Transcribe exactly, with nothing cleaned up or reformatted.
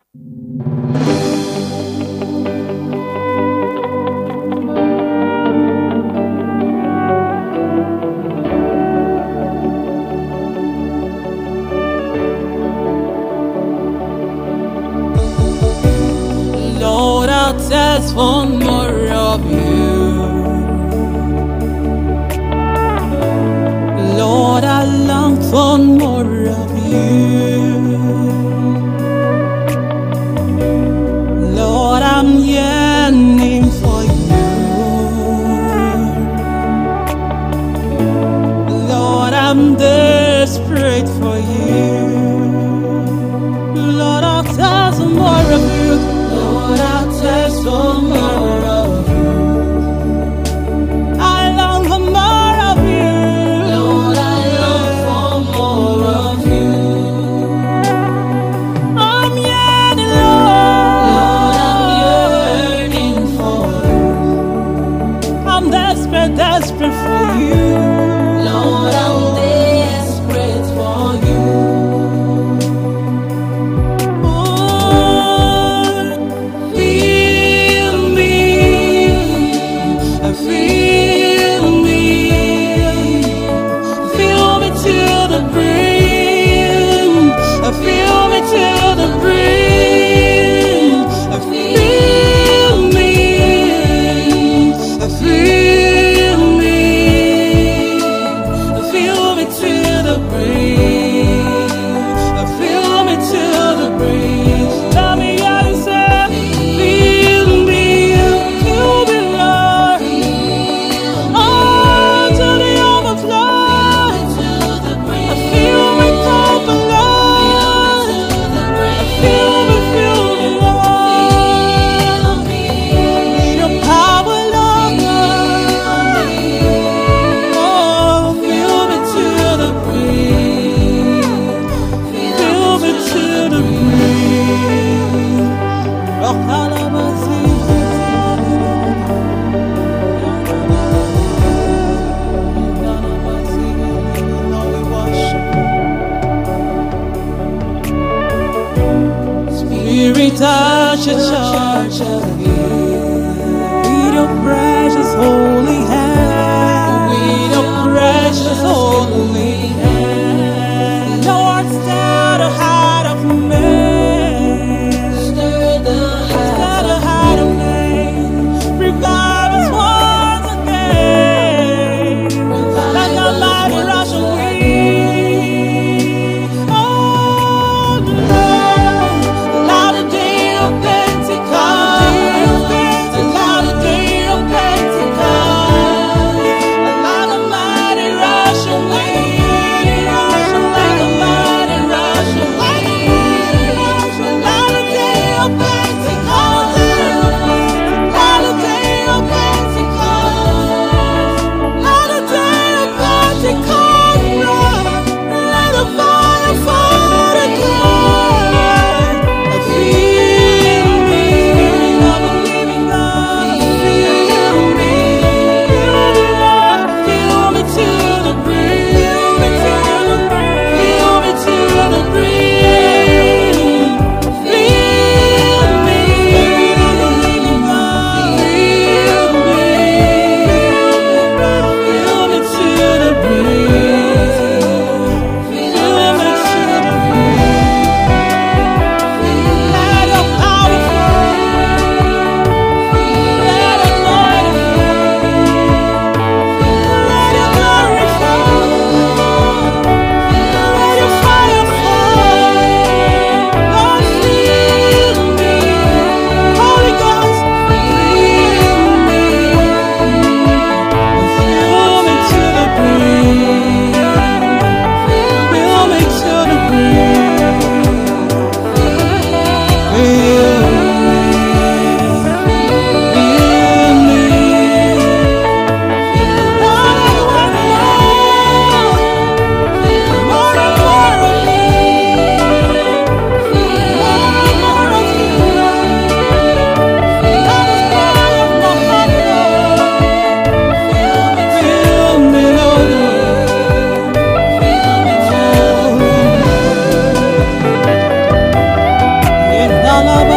Lord, I'll test for more of you. Lord, I long for more of you. Lord, I'm yearning for you. Lord, I'm desperate for you. Lord, I'll test for more of you. Lord, I'll test for more of you. I long for more of you. Lord, I long for more of you. I'm yearning, Lord. Lord, I'm yearning for you. I'm desperate, desperate for you. Lord, I'm desperate for you. Spirit, touch a charge of you. With your precious holy hand. With your precious holy hand. Lord, stir the heart of man. Stir the heart of man. Revive us once again. Like a mighty rushing wind. Oh, Lord, allow the day of Pentecost. Allow the day of Pentecost. Lord,